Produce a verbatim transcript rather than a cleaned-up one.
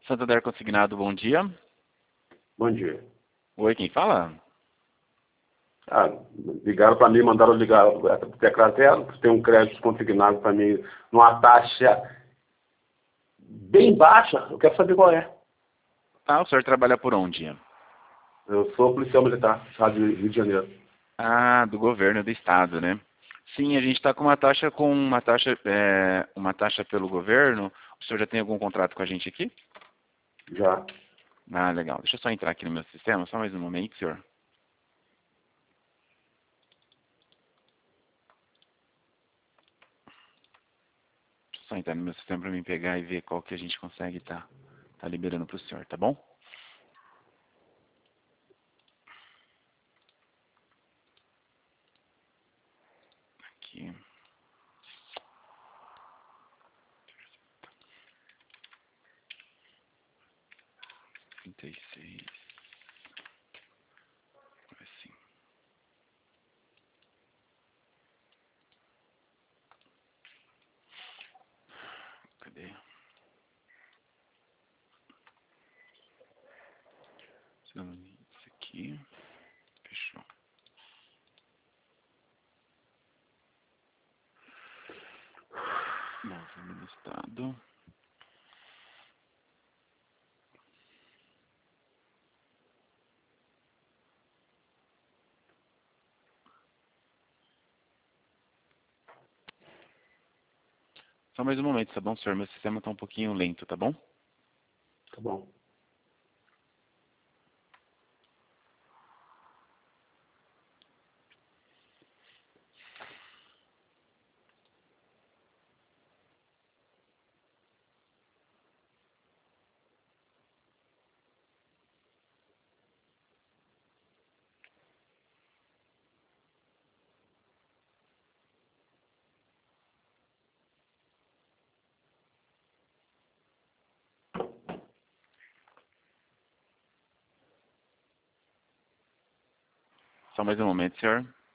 Santander Consignado, bom dia. Bom dia. Oi, quem fala? Ah, ligaram para mim, mandaram ligar essa tecla zero, tem um crédito consignado para mim numa taxa bem baixa, eu quero saber qual é. Ah, o senhor trabalha por onde? Eu sou policial militar, Estado de Rio de Janeiro. Ah, do governo do estado, né? Sim, a gente está com uma taxa com uma taxa, é, uma taxa pelo governo. O senhor já tem algum contrato com a gente aqui? Já. Ah, legal. Deixa eu só entrar aqui no meu sistema, só mais um momento, senhor. Deixa eu só entrar no meu sistema para mim pegar e ver qual que a gente consegue tá, tá liberando para o senhor, tá bom? Aqui. trinta e seis. Assim. Cadê? Isso aqui. Fechou. Governo do estado. Só mais um momento, tá bom, senhor? Meu sistema tá um pouquinho lento, tá bom? Tá bom. Só mais um momento, senhor.